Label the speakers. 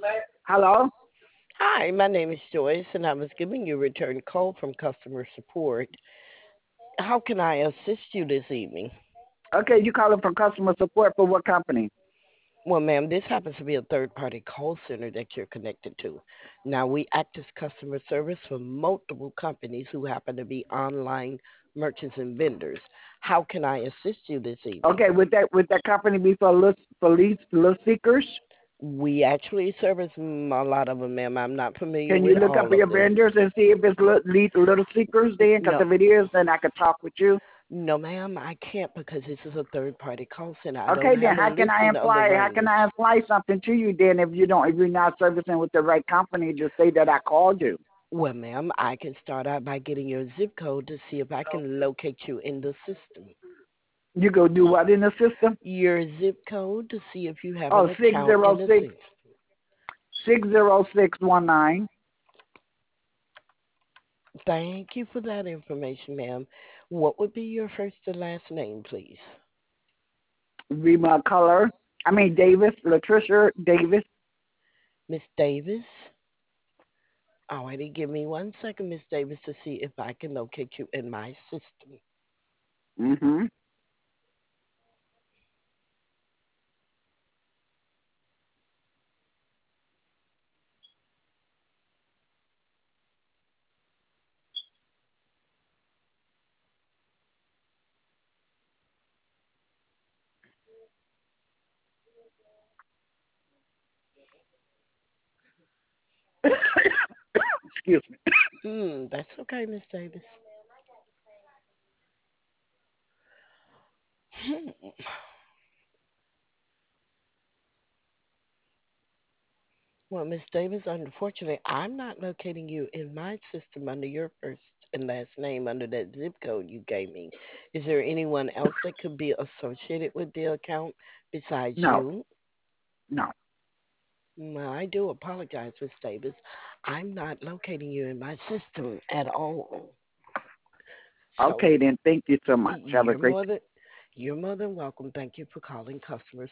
Speaker 1: Hello?
Speaker 2: Hi, my name is Joyce, and I was giving you a return call from customer support. How can I assist you this evening?
Speaker 1: Okay, you calling for customer support for what company?
Speaker 2: Well, ma'am, this happens to be a third party call center that you're connected to. Now, we act as customer service for multiple companies who happen to be online merchants and vendors. How can I assist you this evening?
Speaker 1: Okay, would that company be for list seekers?
Speaker 2: We actually service a lot of them, ma'am. I'm not familiar
Speaker 1: Can you
Speaker 2: with
Speaker 1: look up
Speaker 2: all
Speaker 1: your
Speaker 2: of them.
Speaker 1: vendors and see if it's little seekers then? Because
Speaker 2: No,
Speaker 1: if it is, then I could talk with you.
Speaker 2: no, ma'am, I can't because this is a third party call center. I don't
Speaker 1: Okay, then
Speaker 2: have a listing of the
Speaker 1: how can
Speaker 2: range.
Speaker 1: I imply something to you then if you're not servicing with the right company, just say that I called you.
Speaker 2: Well, ma'am, I can start out by getting your zip code to see if I can locate you in the system.
Speaker 1: You go do what in the system?
Speaker 2: Your zip code to see if you have an
Speaker 1: Oh, six
Speaker 2: account
Speaker 1: zero
Speaker 2: in the
Speaker 1: six
Speaker 2: system.
Speaker 1: 60619.
Speaker 2: Thank you for that information, ma'am. What would be your first and last name, please?
Speaker 1: Rema Color. I mean Davis, Latricia Davis.
Speaker 2: Miss Davis? Alrighty, give me 1 second, Miss Davis, to see if I can locate you in my system.
Speaker 1: Mhm. Excuse me.
Speaker 2: That's okay, Miss Davis. Well, Miss Davis, unfortunately, I'm not locating you in my system under your first and last name under that zip code you gave me. Is there anyone else that could be associated with the account besides
Speaker 1: No,
Speaker 2: you?
Speaker 1: no.
Speaker 2: Well, I do apologize, Miss Davis. I'm not locating you in my system at all. So
Speaker 1: Okay, then. Thank you so much. Have a
Speaker 2: you're
Speaker 1: great
Speaker 2: more than you're more than welcome. Thank you for calling customer